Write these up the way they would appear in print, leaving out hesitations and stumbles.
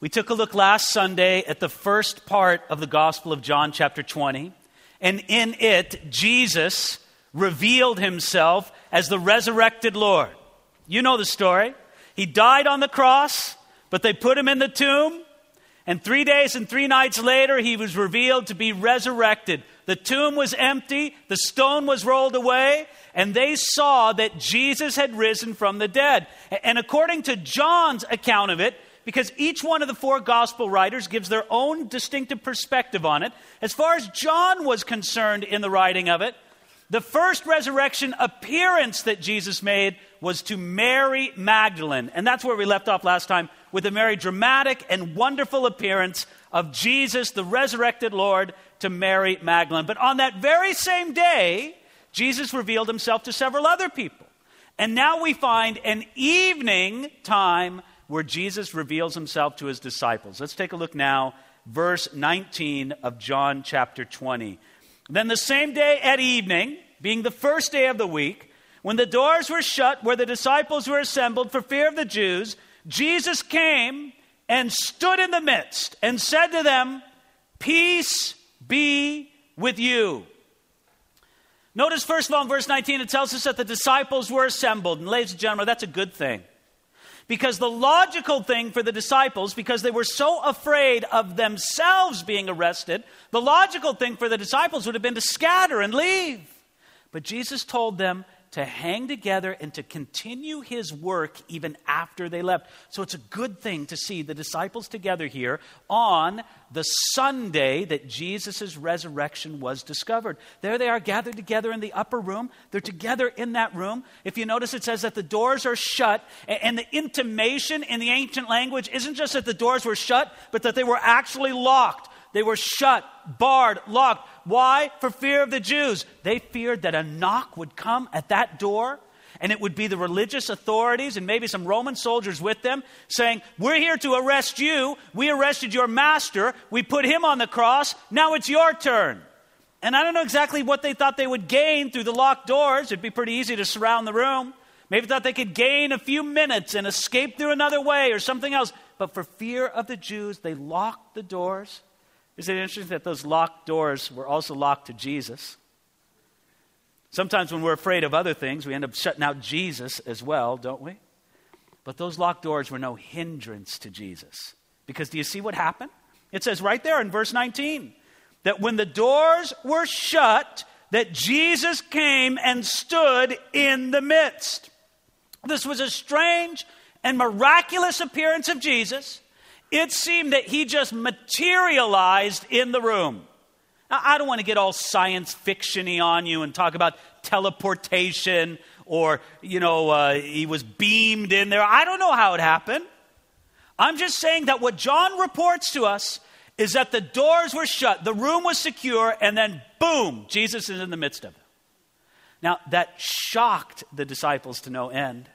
We took a look last Sunday at the first part of the Gospel of John chapter 20, and in it, Jesus revealed himself as the resurrected Lord. You know the story. He died on the cross, but they put him in the tomb, and 3 days and 3 nights later, he was revealed to be resurrected. The tomb was empty, the stone was rolled away, and they saw that Jesus had risen from the dead. And according to John's account of it, because each one of the 4 gospel writers gives their own distinctive perspective on it, as far as John was concerned in the writing of it, the first resurrection appearance that Jesus made was to Mary Magdalene. And that's where we left off last time, with a very dramatic and wonderful appearance of Jesus, the resurrected Lord, to Mary Magdalene. But on that very same day, Jesus revealed himself to several other people. And now we find an evening time where Jesus reveals himself to his disciples. Let's take a look now, verse 19 of John chapter 20. Then the same day at evening, being the first day of the week, when the doors were shut where the disciples were assembled for fear of the Jews, Jesus came and stood in the midst and said to them, "Peace be with you." Notice first of all in verse 19, it tells us that the disciples were assembled. And ladies and gentlemen, that's a good thing. Because the logical thing for the disciples, because they were so afraid of themselves being arrested, the logical thing for the disciples would have been to scatter and leave. But Jesus told them to hang together and to continue his work even after they left. So it's a good thing to see the disciples together here on the Sunday that Jesus' resurrection was discovered. There they are gathered together in the upper room. They're together in that room. If you notice, it says that the doors are shut. And the intimation in the ancient language isn't just that the doors were shut, but that they were actually locked. They were shut, barred, locked. Why? For fear of the Jews. They feared that a knock would come at that door, and it would be the religious authorities and maybe some Roman soldiers with them saying, "We're here to arrest you. We arrested your master. We put him on the cross. Now it's your turn." And I don't know exactly what they thought they would gain through the locked doors. It'd be pretty easy to surround the room. Maybe thought they could gain a few minutes and escape through another way or something else. But for fear of the Jews, they locked the doors. Isn't it interesting that those locked doors were also locked to Jesus? Sometimes when we're afraid of other things, we end up shutting out Jesus as well, don't we? But those locked doors were no hindrance to Jesus. Because do you see what happened? It says right there in verse 19, that when the doors were shut, that Jesus came and stood in the midst. This was a strange and miraculous appearance of Jesus. It seemed that he just materialized in the room. Now, I don't want to get all science fiction-y on you and talk about teleportation or, he was beamed in there. I don't know how it happened. I'm just saying that what John reports to us is that the doors were shut, the room was secure, and then boom, Jesus is in the midst of it. Now, that shocked the disciples to no end.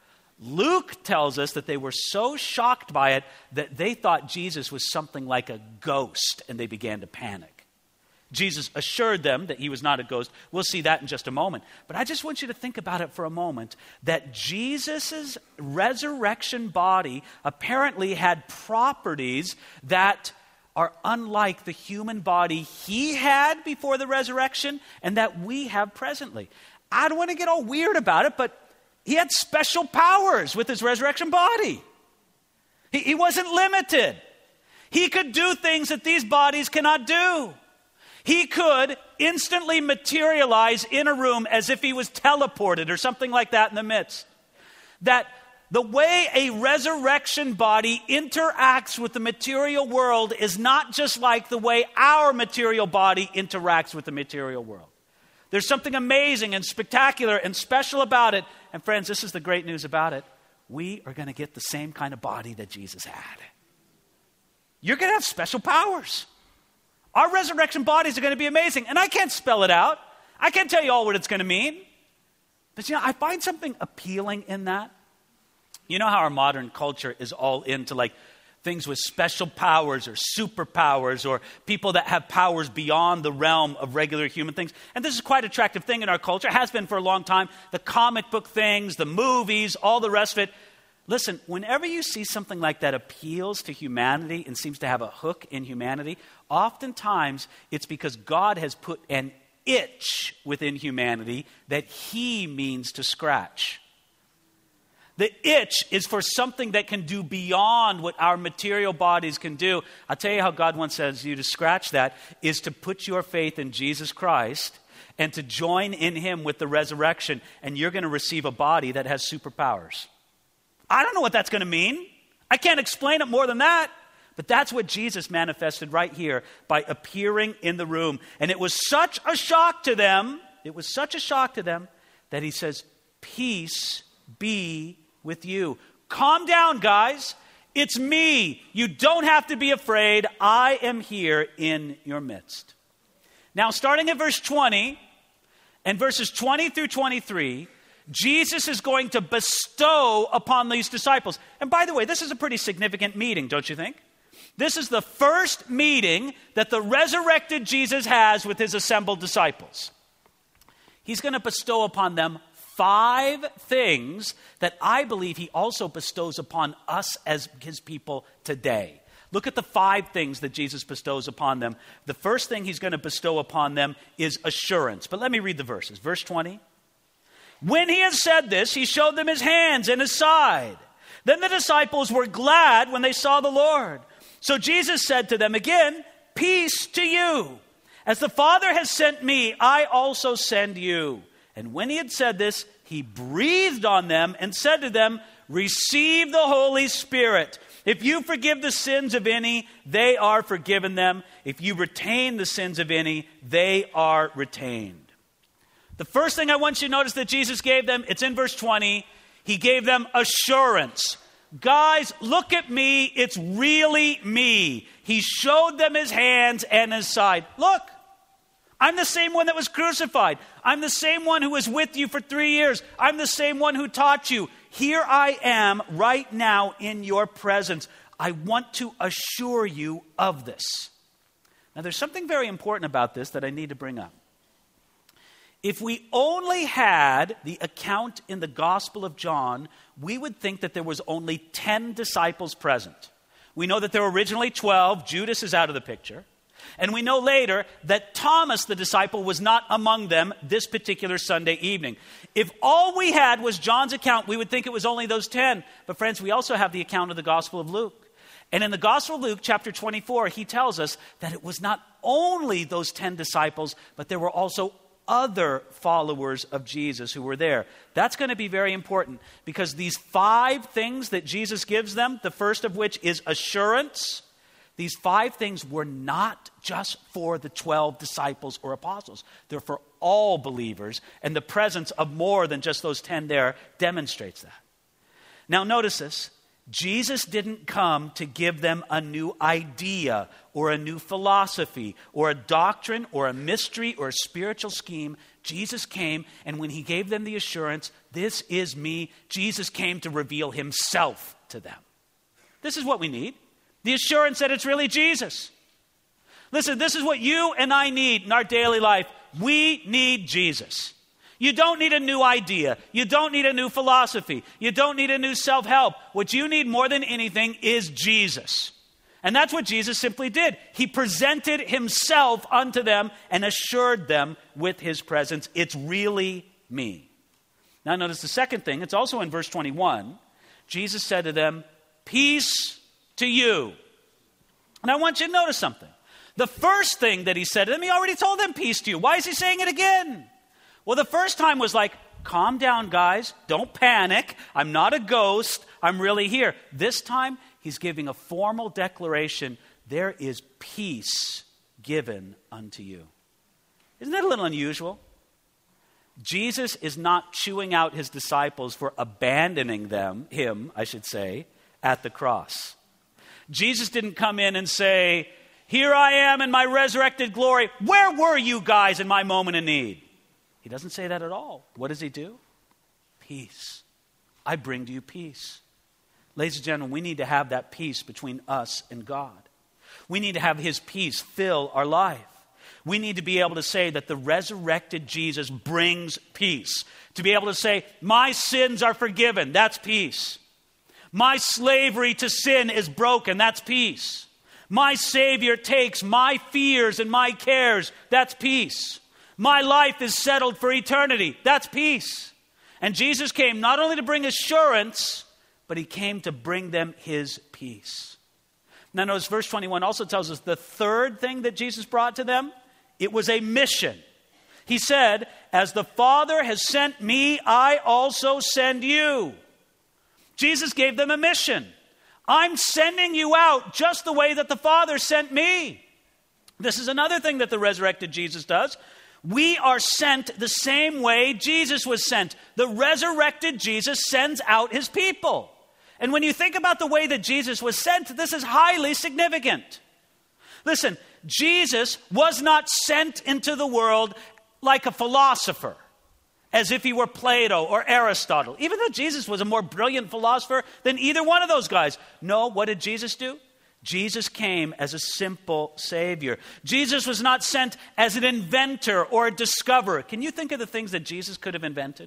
Luke tells us that they were so shocked by it that they thought Jesus was something like a ghost, and they began to panic. Jesus assured them that he was not a ghost. We'll see that in just a moment. But I just want you to think about it for a moment, that Jesus' resurrection body apparently had properties that are unlike the human body he had before the resurrection and that we have presently. I don't want to get all weird about it, but he had special powers with his resurrection body. He wasn't limited. He could do things that these bodies cannot do. He could instantly materialize in a room as if he was teleported or something like that in the midst. That the way a resurrection body interacts with the material world is not just like the way our material body interacts with the material world. There's something amazing and spectacular and special about it. And friends, this is the great news about it. We are going to get the same kind of body that Jesus had. You're going to have special powers. Our resurrection bodies are going to be amazing. And I can't spell it out. I can't tell you all what it's going to mean. But I find something appealing in that. You know how our modern culture is all into like things with special powers or superpowers or people that have powers beyond the realm of regular human things. And this is quite an attractive thing in our culture. It has been for a long time. The comic book things, the movies, all the rest of it. Listen, whenever you see something like that appeals to humanity and seems to have a hook in humanity, oftentimes it's because God has put an itch within humanity that he means to scratch. The itch is for something that can do beyond what our material bodies can do. I'll tell you how God wants you to scratch that, is to put your faith in Jesus Christ and to join in him with the resurrection, and you're going to receive a body that has superpowers. I don't know what that's going to mean. I can't explain it more than that. But that's what Jesus manifested right here by appearing in the room. And it was such a shock to them, that he says, peace be with you. Calm down, guys. It's me. You don't have to be afraid. I am here in your midst. Now, starting at verse 20 and verses 20 through 23, Jesus is going to bestow upon these disciples. And by the way, this is a pretty significant meeting, don't you think? This is the first meeting that the resurrected Jesus has with his assembled disciples. He's going to bestow upon them 5 things that I believe he also bestows upon us as his people today. Look at the 5 things that Jesus bestows upon them. The first thing he's going to bestow upon them is assurance. But let me read the verses. Verse 20. When he had said this, he showed them his hands and his side. Then the disciples were glad when they saw the Lord. So Jesus said to them again, peace to you. As the Father has sent me, I also send you. And when he had said this, he breathed on them and said to them, receive the Holy Spirit. If you forgive the sins of any, they are forgiven them. If you retain the sins of any, they are retained. The first thing I want you to notice that Jesus gave them, it's in verse 20. He gave them assurance. Guys, look at me. It's really me. He showed them his hands and his side. Look, I'm the same one that was crucified. I'm the same one who was with you for 3 years. I'm the same one who taught you. Here I am right now in your presence. I want to assure you of this. Now, there's something very important about this that I need to bring up. If we only had the account in the Gospel of John, we would think that there was only 10 disciples present. We know that there were originally 12. Judas is out of the picture. And we know later that Thomas, the disciple, was not among them this particular Sunday evening. If all we had was John's account, we would think it was only those 10. But friends, we also have the account of the Gospel of Luke. And in the Gospel of Luke, chapter 24, he tells us that it was not only those 10 disciples, but there were also other followers of Jesus who were there. That's going to be very important because these 5 things that Jesus gives them, the first of which is assurance, these 5 things were not just for the 12 disciples or apostles. They're for all believers, and the presence of more than just those 10 there demonstrates that. Now notice this. Jesus didn't come to give them a new idea or a new philosophy or a doctrine or a mystery or a spiritual scheme. Jesus came, and when he gave them the assurance, this is me, Jesus came to reveal himself to them. This is what we need. The assurance that it's really Jesus. Listen, this is what you and I need in our daily life. We need Jesus. You don't need a new idea. You don't need a new philosophy. You don't need a new self-help. What you need more than anything is Jesus. And that's what Jesus simply did. He presented himself unto them and assured them with his presence. It's really me. Now notice the second thing. It's also in verse 21. Jesus said to them, peace to you. And I want you to notice something. The first thing that he said to them, he already told them peace to you. Why is he saying it again? Well, the first time was like, calm down, guys. Don't panic. I'm not a ghost. I'm really here. This time, he's giving a formal declaration. There is peace given unto you. Isn't that a little unusual? Jesus is not chewing out his disciples for abandoning him, at the cross. Jesus didn't come in and say, here I am in my resurrected glory. Where were you guys in my moment of need? He doesn't say that at all. What does he do? Peace. I bring to you peace. Ladies and gentlemen, we need to have that peace between us and God. We need to have his peace fill our life. We need to be able to say that the resurrected Jesus brings peace. To be able to say, my sins are forgiven. That's peace. My slavery to sin is broken. That's peace. My Savior takes my fears and my cares. That's peace. My life is settled for eternity. That's peace. And Jesus came not only to bring assurance, but he came to bring them his peace. Now notice verse 21 also tells us the third thing that Jesus brought to them, it was a mission. He said, as the Father has sent me, I also send you. Jesus gave them a mission. I'm sending you out just the way that the Father sent me. This is another thing that the resurrected Jesus does. We are sent the same way Jesus was sent. The resurrected Jesus sends out his people. And when you think about the way that Jesus was sent, this is highly significant. Listen, Jesus was not sent into the world like a philosopher, as if he were Plato or Aristotle, even though Jesus was a more brilliant philosopher than either one of those guys. No, what did Jesus do? Jesus came as a simple Savior. Jesus was not sent as an inventor or a discoverer. Can you think of the things that Jesus could have invented?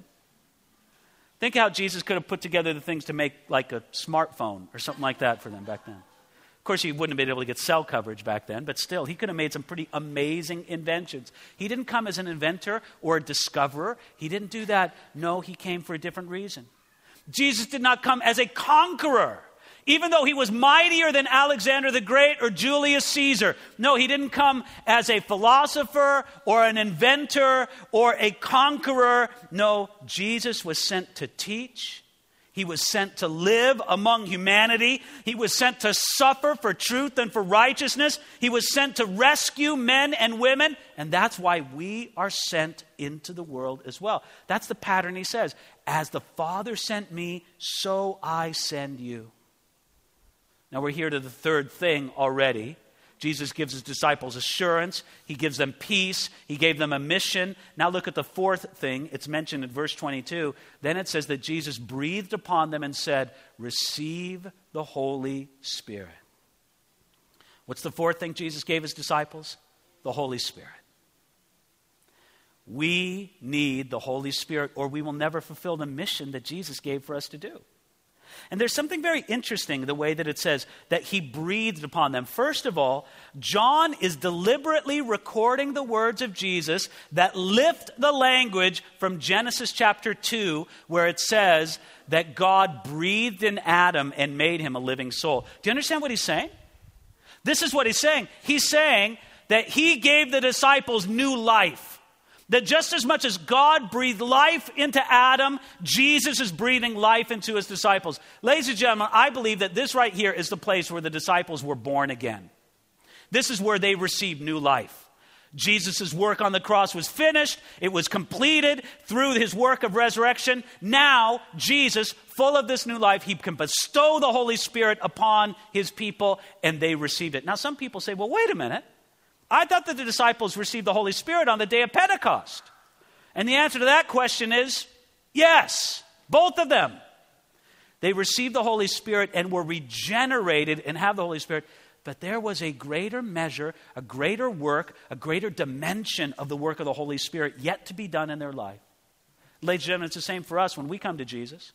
Think how Jesus could have put together the things to make like a smartphone or something like that for them back then. Of course, he wouldn't have been able to get cell coverage back then, but still, he could have made some pretty amazing inventions. He didn't come as an inventor or a discoverer. He didn't do that. No, he came for a different reason. Jesus did not come as a conqueror, even though he was mightier than Alexander the Great or Julius Caesar. No, he didn't come as a philosopher or an inventor or a conqueror. No, Jesus was sent to teach. He was sent to live among humanity. He was sent to suffer for truth and for righteousness. He was sent to rescue men and women. And that's why we are sent into the world as well. That's the pattern he says. As the Father sent me, so I send you. Now we're here to the third thing already. Jesus gives his disciples assurance. He gives them peace. He gave them a mission. Now look at the fourth thing. It's mentioned in verse 22. Then it says that Jesus breathed upon them and said, receive the Holy Spirit. What's the fourth thing Jesus gave his disciples? The Holy Spirit. We need the Holy Spirit or we will never fulfill the mission that Jesus gave for us to do. And there's something very interesting, the way that it says that he breathed upon them. First of all, John is deliberately recording the words of Jesus that lift the language from Genesis chapter 2, where it says that God breathed in Adam and made him a living soul. Do you understand what he's saying? This is what he's saying. He's saying that he gave the disciples new life. That just as much as God breathed life into Adam, Jesus is breathing life into his disciples. Ladies and gentlemen, I believe that this right here is the place where the disciples were born again. This is where they received new life. Jesus' work on the cross was finished. It was completed through his work of resurrection. Now, Jesus, full of this new life, he can bestow the Holy Spirit upon his people, and they received it. Now, some people say, well, wait a minute. I thought that the disciples received the Holy Spirit on the day of Pentecost. And the answer to that question is yes, both of them. They received the Holy Spirit and were regenerated and have the Holy Spirit. But there was a greater measure, a greater work, a greater dimension of the work of the Holy Spirit yet to be done in their life. Ladies and gentlemen, it's the same for us when we come to Jesus.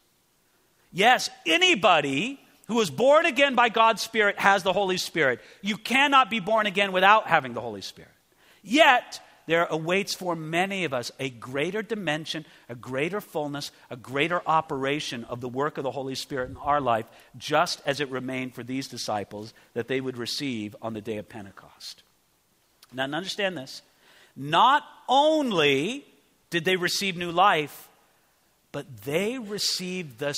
Yes, anybody who is born again by God's Spirit has the Holy Spirit. You cannot be born again without having the Holy Spirit. Yet, there awaits for many of us a greater dimension, a greater fullness, a greater operation of the work of the Holy Spirit in our life, just as it remained for these disciples that they would receive on the day of Pentecost. Now, understand this. Not only did they receive new life, but they received the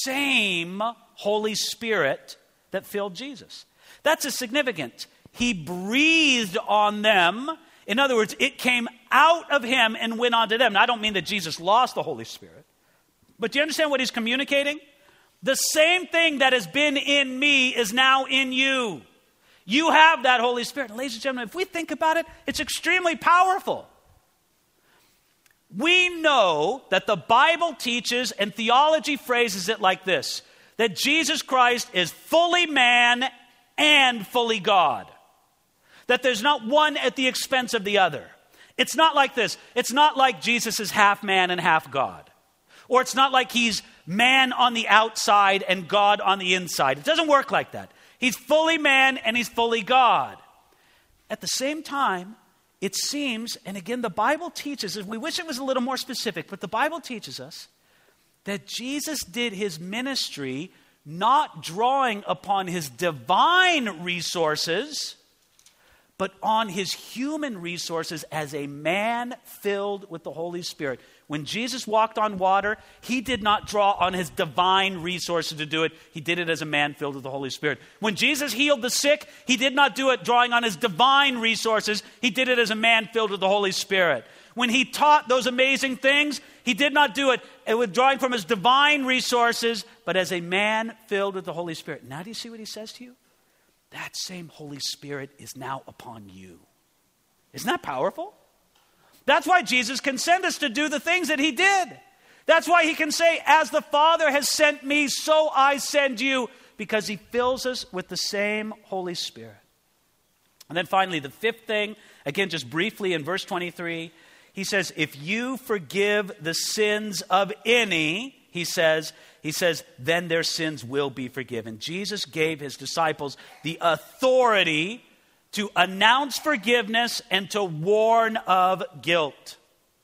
same Holy Spirit that filled Jesus. That's significant. He breathed on them. In other words, it came out of him and went on to them. Now, I don't mean that Jesus lost the Holy Spirit. But do you understand what he's communicating? The same thing that has been in me is now in you. You have that Holy Spirit. And ladies and gentlemen, if we think about it, it's extremely powerful. We know that the Bible teaches and theology phrases it like this, that Jesus Christ is fully man and fully God. That there's not one at the expense of the other. It's not like this. It's not like Jesus is half man and half God. Or it's not like he's man on the outside and God on the inside. It doesn't work like that. He's fully man and he's fully God. At the same time, it seems, and again, the Bible teaches us, we wish it was a little more specific, but the Bible teaches us that Jesus did his ministry not drawing upon his divine resources, but on his human resources as a man filled with the Holy Spirit. When Jesus walked on water, he did not draw on his divine resources to do it. He did it as a man filled with the Holy Spirit. When Jesus healed the sick, he did not do it drawing on his divine resources. He did it as a man filled with the Holy Spirit. When he taught those amazing things, he did not do it with drawing from his divine resources, but as a man filled with the Holy Spirit. Now do you see what he says to you? That same Holy Spirit is now upon you. Isn't that powerful? That's why Jesus can send us to do the things that he did. That's why he can say, as the Father has sent me, so I send you, because he fills us with the same Holy Spirit. And then finally, the fifth thing, again, just briefly in verse 23, he says, if you forgive the sins of any, he says, then their sins will be forgiven. Jesus gave his disciples the authority to announce forgiveness and to warn of guilt.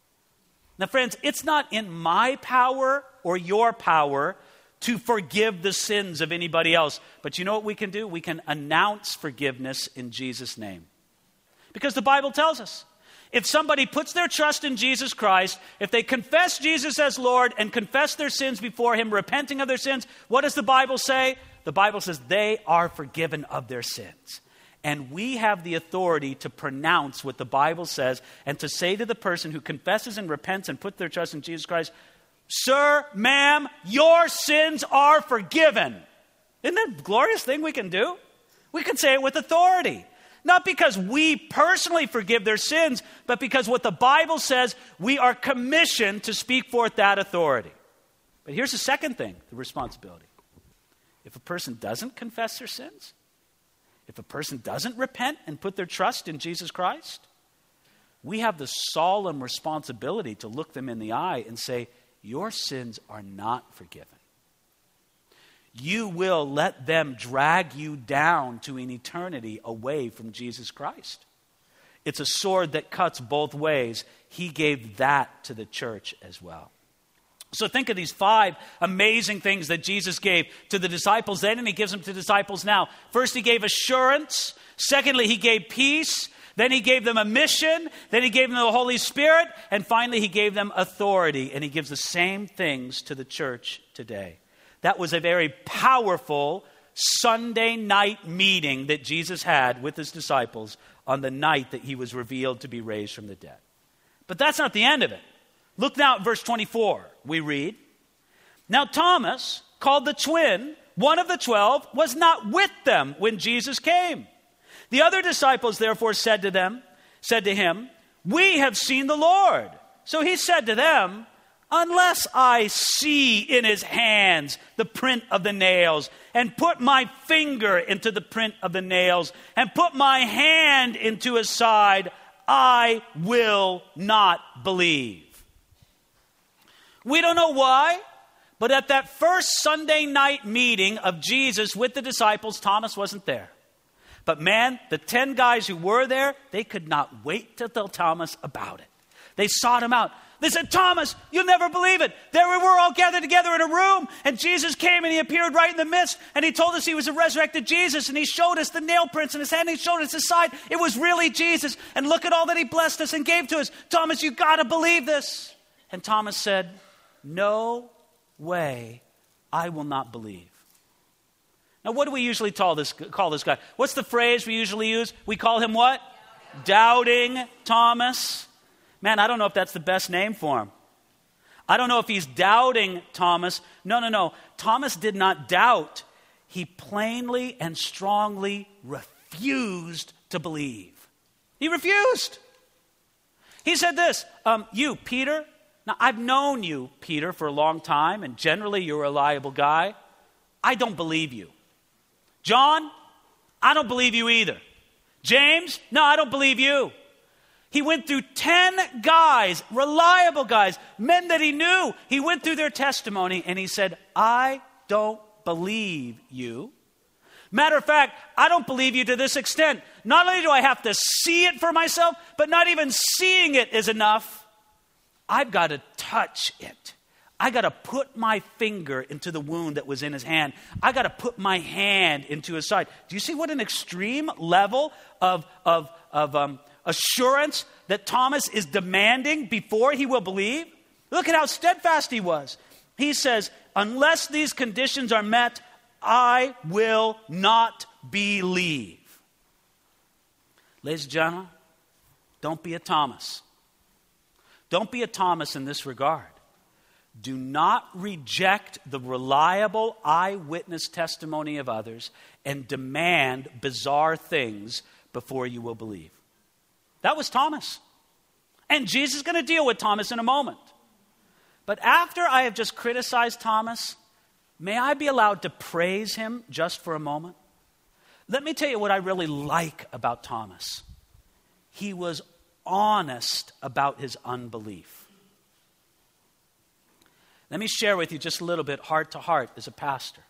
Now, friends, it's not in my power or your power to forgive the sins of anybody else. But you know what we can do? We can announce forgiveness in Jesus' name. Because the Bible tells us, if somebody puts their trust in Jesus Christ, if they confess Jesus as Lord and confess their sins before him, repenting of their sins, what does the Bible say? The Bible says they are forgiven of their sins. And we have the authority to pronounce what the Bible says and to say to the person who confesses and repents and puts their trust in Jesus Christ, sir, ma'am, your sins are forgiven. Isn't that a glorious thing we can do? We can say it with authority. Not because we personally forgive their sins, but because what the Bible says, we are commissioned to speak forth that authority. But here's the second thing, the responsibility. If a person doesn't confess their sins, if a person doesn't repent and put their trust in Jesus Christ, we have the solemn responsibility to look them in the eye and say, your sins are not forgiven. You will let them drag you down to an eternity away from Jesus Christ. It's a sword that cuts both ways. He gave that to the church as well. So think of these 5 amazing things that Jesus gave to the disciples then, and he gives them to disciples now. First, he gave assurance. Secondly, he gave peace. Then he gave them a mission. Then he gave them the Holy Spirit. And finally, he gave them authority. And he gives the same things to the church today. That was a very powerful Sunday night meeting that Jesus had with his disciples on the night that he was revealed to be raised from the dead. But that's not the end of it. Look now at verse 24. We read, now Thomas, called the twin, one of the 12, was not with them when Jesus came. The other disciples therefore said to him, we have seen the Lord. So he said to them, unless I see in his hands the print of the nails, and put my finger into the print of the nails, and put my hand into his side, I will not believe. We don't know why, but at that first Sunday night meeting of Jesus with the disciples, Thomas wasn't there. But man, the 10 guys who were there, they could not wait to tell Thomas about it. They sought him out. They said, Thomas, you'll never believe it. There we were all gathered together in a room, and Jesus came and he appeared right in the midst, and he told us he was a resurrected Jesus, and he showed us the nail prints in his hand, and he showed us his side. It was really Jesus, and look at all that he blessed us and gave to us. Thomas, you got to believe this. And Thomas said, no way, I will not believe. Now, what do we usually call this guy? What's the phrase we usually use? We call him what? Doubting Thomas. Man, I don't know if that's the best name for him. I don't know if he's doubting Thomas. No. Thomas did not doubt. He plainly and strongly refused to believe. He refused. He said this, you, Peter, now I've known you, Peter, for a long time, and generally you're a reliable guy. I don't believe you. John, I don't believe you either. James, no, I don't believe you. He went through 10 guys, reliable guys, men that he knew. He went through their testimony and he said, I don't believe you. Matter of fact, I don't believe you to this extent. Not only do I have to see it for myself, but not even seeing it is enough. I've got to touch it. I got to put my finger into the wound that was in his hand. I got to put my hand into his side. Do you see what an extreme level of assurance that Thomas is demanding before he will believe? Look at how steadfast he was. He says, unless these conditions are met, I will not believe. Ladies and gentlemen, don't be a Thomas. Don't be a Thomas in this regard. Do not reject the reliable eyewitness testimony of others and demand bizarre things before you will believe. That was Thomas. And Jesus is going to deal with Thomas in a moment. But after I have just criticized Thomas, may I be allowed to praise him just for a moment? Let me tell you what I really like about Thomas. He was honest about his unbelief. Let me share with you just a little bit, heart to heart, as a pastor.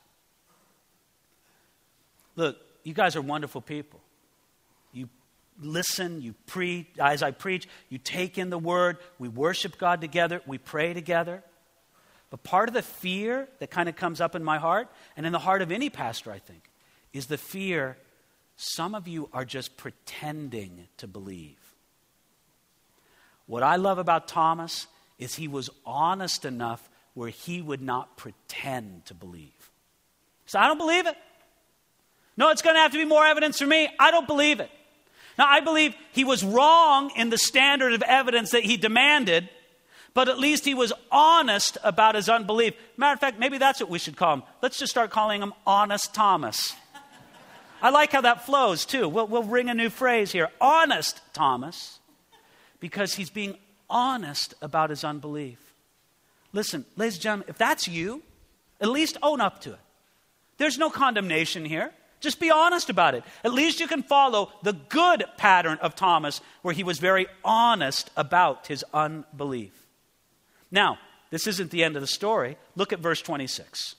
Look, you guys are wonderful people. You listen, you preach. As I preach, you take in the word. We worship God together. We pray together. But part of the fear that kind of comes up in my heart, and in the heart of any pastor, I think, is the fear some of you are just pretending to believe. What I love about Thomas is he was honest enough where he would not pretend to believe. So I don't believe it. No, it's going to have to be more evidence for me. I don't believe it. Now, I believe he was wrong in the standard of evidence that he demanded, but at least he was honest about his unbelief. Matter of fact, maybe that's what we should call him. Let's just start calling him Honest Thomas. I like how that flows, too. We'll ring a new phrase here. Honest Thomas, because he's being honest about his unbelief. Listen, ladies and gentlemen, if that's you, at least own up to it. There's no condemnation here. Just be honest about it. At least you can follow the good pattern of Thomas, where he was very honest about his unbelief. Now, this isn't the end of the story. Look at verse 26.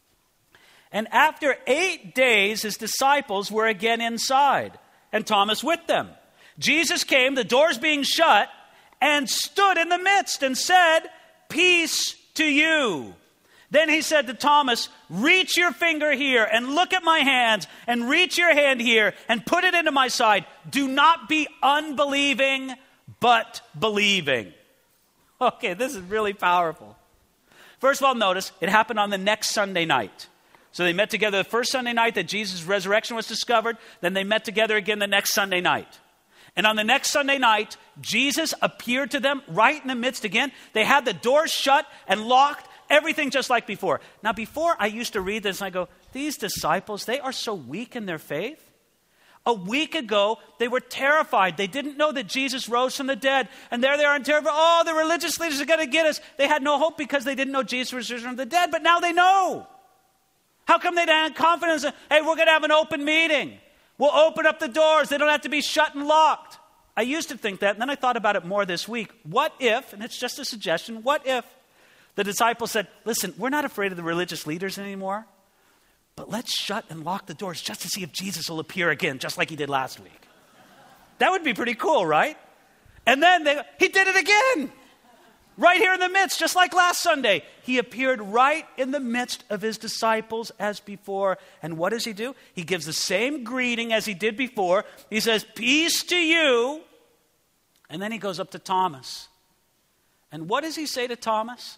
And after 8 days, his disciples were again inside, and Thomas with them. Jesus came, the doors being shut, and stood in the midst and said, peace to you. Then he said to Thomas, reach your finger here and look at my hands, and reach your hand here and put it into my side. Do not be unbelieving, but believing. Okay, this is really powerful. First of all, notice it happened on the next Sunday night. So they met together the first Sunday night that Jesus' resurrection was discovered. Then they met together again the next Sunday night. And on the next Sunday night, Jesus appeared to them right in the midst again. They had the doors shut and locked, everything just like before. Now, before I used to read this and I go, these disciples, they are so weak in their faith. A week ago, they were terrified. They didn't know that Jesus rose from the dead. And there they are in terror. Oh, the religious leaders are going to get us. They had no hope because they didn't know Jesus was risen from the dead. But now they know. How come they didn't have confidence? Hey, we're going to have an open meeting. We'll open up the doors. They don't have to be shut and locked. I used to think that, and then I thought about it more this week. What if, and it's just a suggestion, what if the disciples said, listen, we're not afraid of the religious leaders anymore, but let's shut and lock the doors just to see if Jesus will appear again, just like he did last week. That would be pretty cool, right? And then he did it again. Right here in the midst, just like last Sunday. He appeared right in the midst of his disciples as before. And what does he do? He gives the same greeting as he did before. He says, peace to you. And then he goes up to Thomas. And what does he say to Thomas?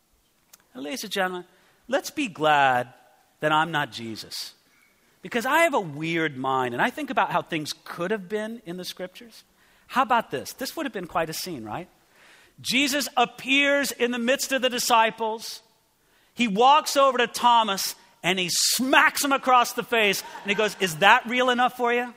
And ladies and gentlemen, let's be glad that I'm not Jesus. Because I have a weird mind, and I think about how things could have been in the scriptures. How about this? This would have been quite a scene, right? Jesus appears in the midst of the disciples. He walks over to Thomas and he smacks him across the face. And he goes, is that real enough for you?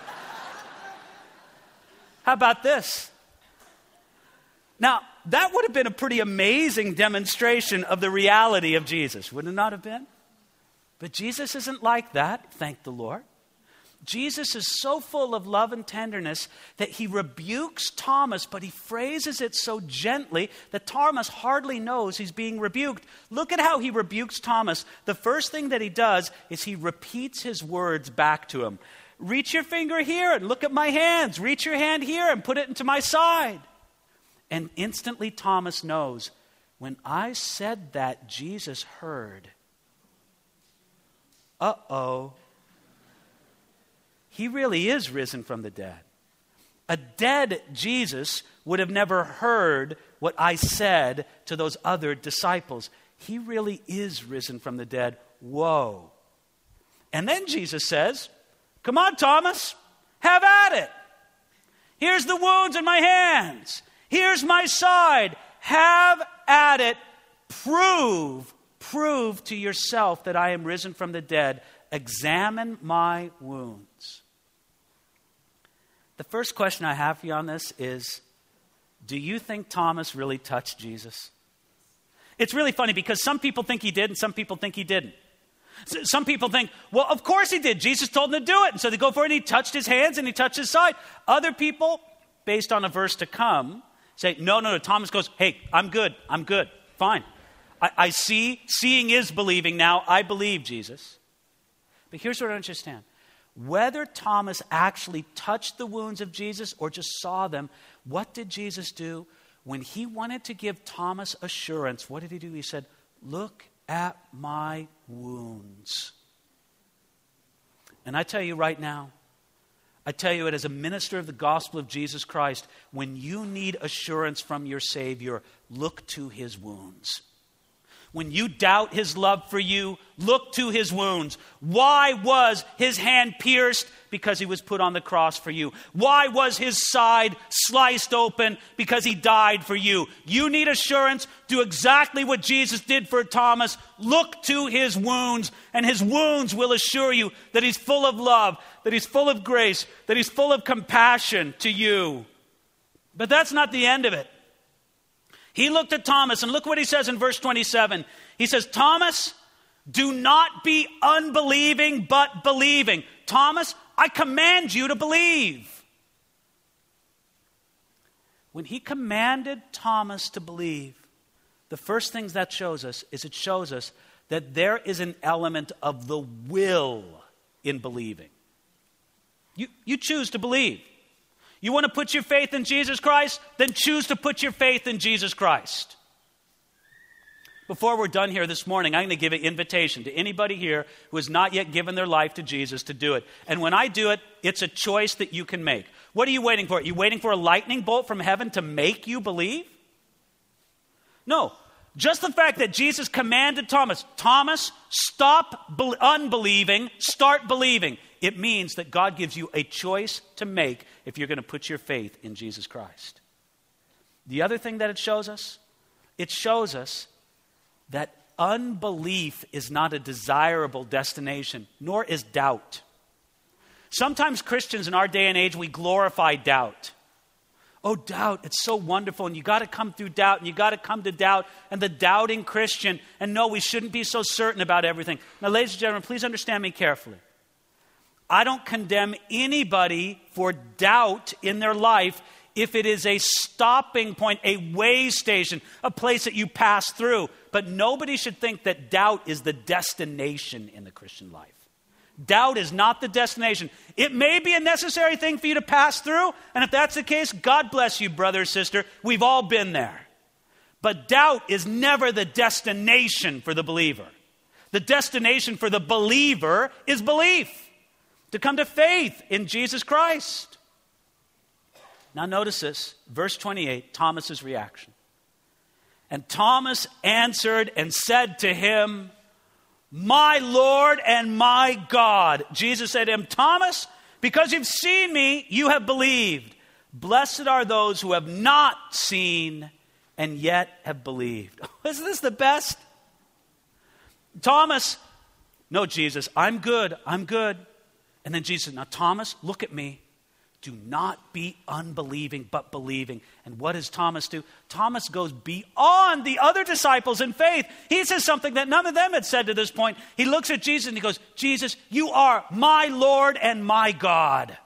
How about this? Now, that would have been a pretty amazing demonstration of the reality of Jesus, would it not have been? But Jesus isn't like that, thank the Lord. Jesus is so full of love and tenderness that he rebukes Thomas, but he phrases it so gently that Thomas hardly knows he's being rebuked. Look at how he rebukes Thomas. The first thing that he does is he repeats his words back to him. Reach your finger here and look at my hands. Reach your hand here and put it into my side. And instantly Thomas knows, when I said that, Jesus heard. Uh-oh. He really is risen from the dead. A dead Jesus would have never heard what I said to those other disciples. He really is risen from the dead. Whoa. And then Jesus says, come on, Thomas, have at it. Here's the wounds in my hands. Here's my side. Have at it. Prove to yourself that I am risen from the dead. Examine my wounds. The first question I have for you on this is, do you think Thomas really touched Jesus? It's really funny because some people think he did and some people think he didn't. Some people think, well, of course he did. Jesus told him to do it. And so they go for it and he touched his hands and he touched his side. Other people, based on a verse to come, say, no. Thomas goes, hey, I'm good. Fine. I see. Seeing is believing now. I believe Jesus. But here's what I understand. Whether Thomas actually touched the wounds of Jesus or just saw them, what did Jesus do? When he wanted to give Thomas assurance, what did he do? He said, look at my wounds. And I tell you right now, I tell you it as a minister of the gospel of Jesus Christ, when you need assurance from your Savior, look to his wounds. When you doubt his love for you, look to his wounds. Why was his hand pierced? Because he was put on the cross for you. Why was his side sliced open? Because he died for you. You need assurance. Do exactly what Jesus did for Thomas. Look to his wounds, and his wounds will assure you that he's full of love, that he's full of grace, that he's full of compassion to you. But that's not the end of it. He looked at Thomas, and look what he says in verse 27. He says, Thomas, do not be unbelieving, but believing. Thomas, I command you to believe. When he commanded Thomas to believe, the first things that shows us is it shows us that there is an element of the will in believing. You choose to believe. You want to put your faith in Jesus Christ? Then choose to put your faith in Jesus Christ. Before we're done here this morning, I'm going to give an invitation to anybody here who has not yet given their life to Jesus to do it. And when I do it, it's a choice that you can make. What are you waiting for? Are you waiting for a lightning bolt from heaven to make you believe? No. Just the fact that Jesus commanded Thomas, stop unbelieving, start believing. It means that God gives you a choice to make if you're going to put your faith in Jesus Christ. The other thing that it shows us that unbelief is not a desirable destination, nor is doubt. Sometimes Christians in our day and age, we glorify doubt. Oh, doubt, it's so wonderful, and you got to come through doubt, and you got to come to doubt, and the doubting Christian, and no, we shouldn't be so certain about everything. Now, ladies and gentlemen, please understand me carefully. I don't condemn anybody for doubt in their life if it is a stopping point, a way station, a place that you pass through. But nobody should think that doubt is the destination in the Christian life. Doubt is not the destination. It may be a necessary thing for you to pass through, and if that's the case, God bless you, brother or sister. We've all been there. But doubt is never the destination for the believer. The destination for the believer is belief, to come to faith in Jesus Christ. Now notice this, verse 28, Thomas's reaction. And Thomas answered and said to him, my Lord and my God. Jesus said to him, Thomas, because you've seen me, you have believed. Blessed are those who have not seen and yet have believed. Isn't this the best? Thomas, no, Jesus, I'm good. And then Jesus said, now Thomas, look at me. Do not be unbelieving, but believing. And what does Thomas do? Thomas goes beyond the other disciples in faith. He says something that none of them had said to this point. He looks at Jesus and he goes, Jesus, you are my Lord and my God.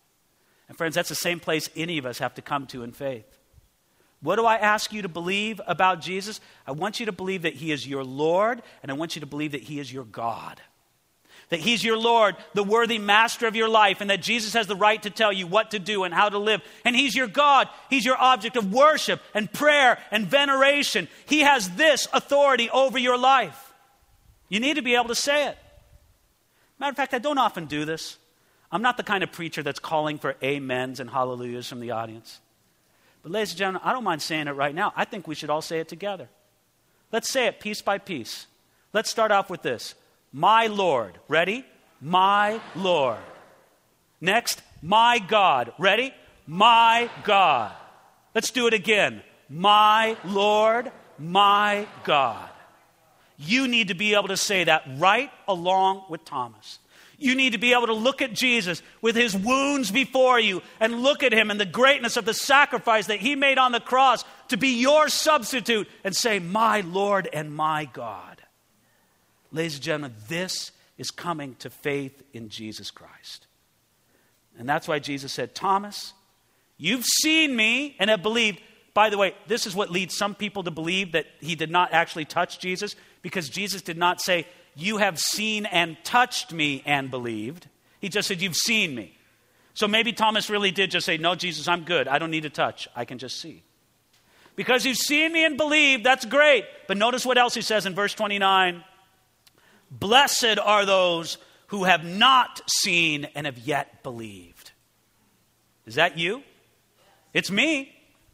And friends, that's the same place any of us have to come to in faith. What do I ask you to believe about Jesus? I want you to believe that he is your Lord, and I want you to believe that he is your God. That he's your Lord, the worthy master of your life, and that Jesus has the right to tell you what to do and how to live. And he's your God. He's your object of worship and prayer and veneration. He has this authority over your life. You need to be able to say it. Matter of fact, I don't often do this. I'm not the kind of preacher that's calling for amens and hallelujahs from the audience. But ladies and gentlemen, I don't mind saying it right now. I think we should all say it together. Let's say it piece by piece. Let's start off with this. My Lord. Ready? My Lord. Next, my God. Ready? My God. Let's do it again. My Lord, my God. You need to be able to say that right along with Thomas. You need to be able to look at Jesus with his wounds before you and look at him and the greatness of the sacrifice that he made on the cross to be your substitute and say, my Lord and my God. Ladies and gentlemen, this is coming to faith in Jesus Christ. And that's why Jesus said, Thomas, you've seen me and have believed. By the way, this is what leads some people to believe that he did not actually touch Jesus, because Jesus did not say, you have seen and touched me and believed. He just said, you've seen me. So maybe Thomas really did just say, no, Jesus, I'm good. I don't need to touch. I can just see. Because you've seen me and believed, that's great. But notice what else he says in verse 29. Blessed are those who have not seen and have yet believed. Is that you? It's me.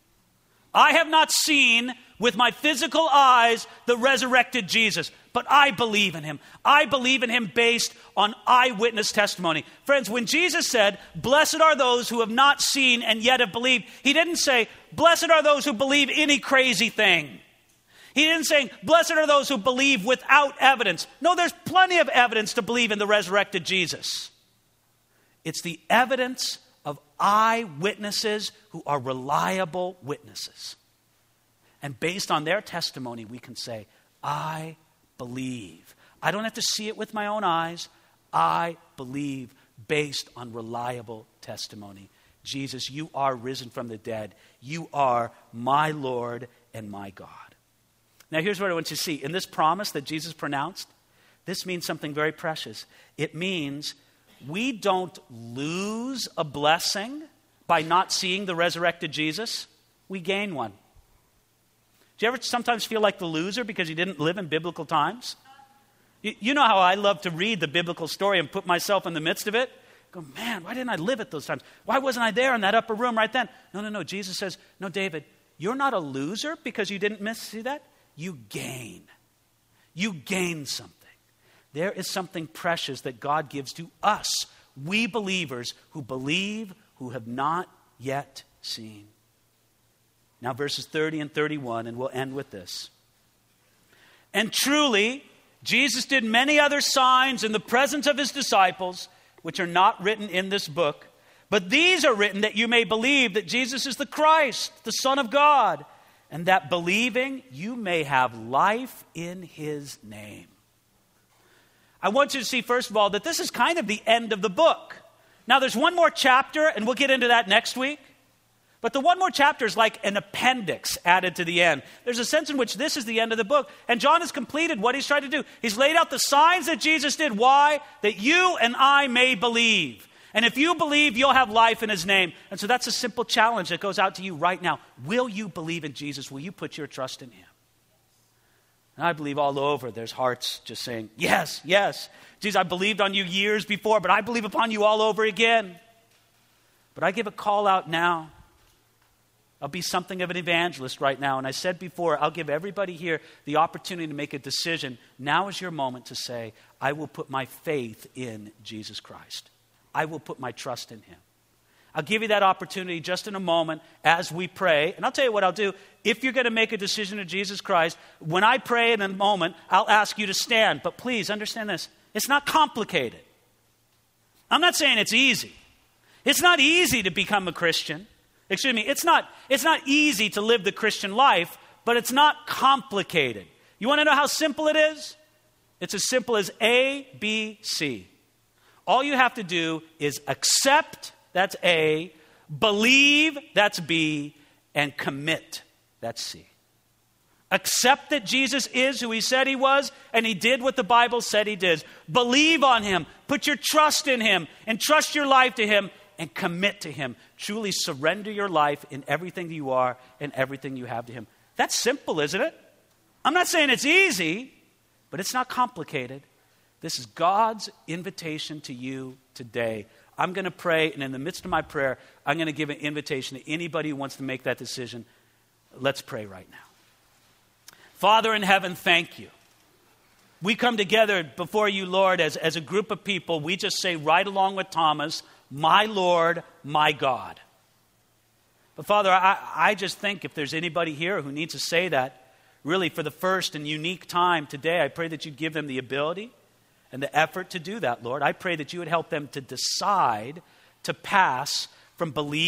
I have not seen with my physical eyes the resurrected Jesus, but I believe in him. I believe in him based on eyewitness testimony. Friends, when Jesus said, blessed are those who have not seen and yet have believed, he didn't say, blessed are those who believe any crazy thing. He didn't say, blessed are those who believe without evidence. No, there's plenty of evidence to believe in the resurrected Jesus. It's the evidence of eyewitnesses who are reliable witnesses. And based on their testimony, we can say, I believe. I don't have to see it with my own eyes. I believe based on reliable testimony. Jesus, you are risen from the dead. You are my Lord and my God. Now here's what I want you to see. In this promise that Jesus pronounced, this means something very precious. It means we don't lose a blessing by not seeing the resurrected Jesus. We gain one. Do you ever sometimes feel like the loser because you didn't live in biblical times? You know how I love to read the biblical story and put myself in the midst of it? Go, man, why didn't I live at those times? Why wasn't I there in that upper room right then? No. Jesus says, no, David, you're not a loser because you didn't see that. You gain. You gain something. There is something precious that God gives to us, we believers who believe, who have not yet seen. Now verses 30 and 31, and we'll end with this. And truly, Jesus did many other signs in the presence of his disciples, which are not written in this book. But these are written that you may believe that Jesus is the Christ, the Son of God, and that believing you may have life in his name. I want you to see, first of all, that this is kind of the end of the book. Now, there's one more chapter, and we'll get into that next week. But the one more chapter is like an appendix added to the end. There's a sense in which this is the end of the book. And John has completed what he's trying to do. He's laid out the signs that Jesus did. Why? That you and I may believe. And if you believe, you'll have life in his name. And so that's a simple challenge that goes out to you right now. Will you believe in Jesus? Will you put your trust in him? And I believe all over there's hearts just saying, yes, yes. Jesus, I believed on you years before, but I believe upon you all over again. But I give a call out now. I'll be something of an evangelist right now. And I said before, I'll give everybody here the opportunity to make a decision. Now is your moment to say, I will put my faith in Jesus Christ. I will put my trust in him. I'll give you that opportunity just in a moment as we pray. And I'll tell you what I'll do. If you're going to make a decision to Jesus Christ, when I pray in a moment, I'll ask you to stand. But please understand this. It's not complicated. I'm not saying it's easy. It's not easy to become a Christian. Excuse me, it's not easy to live the Christian life, but it's not complicated. You want to know how simple it is? It's as simple as A, B, C. All you have to do is accept, that's A, believe, that's B, and commit, that's C. Accept that Jesus is who he said he was, and he did what the Bible said he did. Believe on him, put your trust in him, and trust your life to him, and commit to him. Truly surrender your life in everything you are and everything you have to him. That's simple, isn't it? I'm not saying it's easy, but it's not complicated. This is God's invitation to you today. I'm going to pray, and in the midst of my prayer, I'm going to give an invitation to anybody who wants to make that decision. Let's pray right now. Father in heaven, thank you. We come together before you, Lord, as a group of people. We just say right along with Thomas, my Lord, my God. But Father, I just think if there's anybody here who needs to say that, really for the first and unique time today, I pray that you give them the ability and the effort to do that, Lord. I pray that you would help them to decide to pass from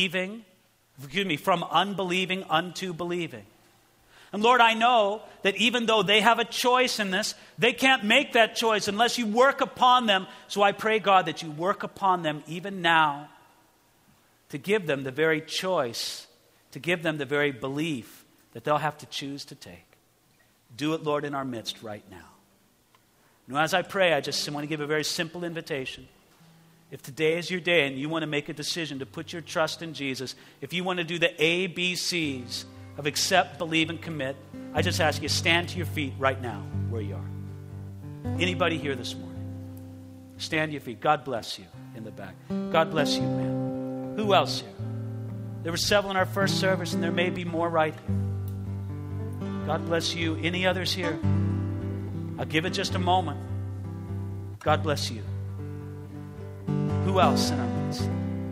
unbelieving unto believing. And Lord, I know that even though they have a choice in this, they can't make that choice unless you work upon them. So I pray, God, that you work upon them even now to give them the very choice, to give them the very belief that they'll have to choose to take. Do it, Lord, in our midst right now. Now, as I pray, I just want to give a very simple invitation. If today is your day and you want to make a decision to put your trust in Jesus, if you want to do the ABCs of accept, believe, and commit, I just ask you, stand to your feet right now where you are. Anybody here this morning? Stand to your feet. God bless you in the back. God bless you, man. Who else here? There were several in our first service, and there may be more right here. God bless you. Any others here? I'll give it just a moment. God bless you. Who else in our midst?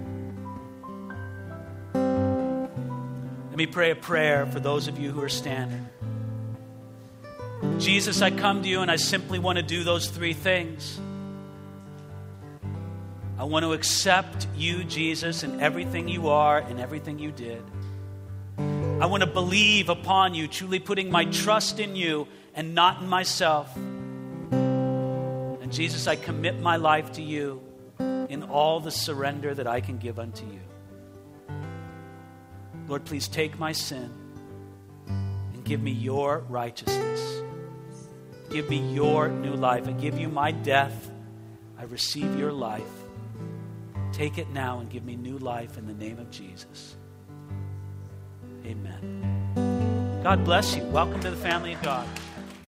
Let me pray a prayer for those of you who are standing. Jesus, I come to you and I simply want to do those three things. I want to accept you, Jesus, in everything you are and everything you did. I want to believe upon you, truly putting my trust in you and not in myself. And Jesus, I commit my life to you in all the surrender that I can give unto you. Lord, please take my sin and give me your righteousness. Give me your new life. I give you my death. I receive your life. Take it now and give me new life in the name of Jesus. Amen. God bless you. Welcome to the family of God.